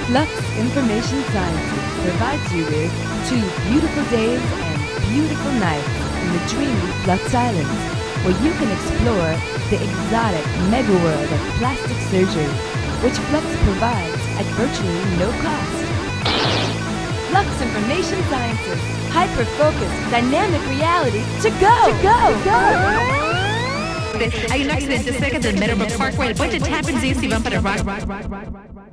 Flux Information Sciences provides you with 2 beautiful days and beautiful nights in the dreamy Flux Islands, where you can explore the exotic mega world of plastic surgery, which Flux provides at virtually no cost. Flux Information Sciences, hyper-focused, dynamic reality to go! Hay un accidente cerca del Meadowbrook Parkway. El puente Tappan Zee si van para Rock.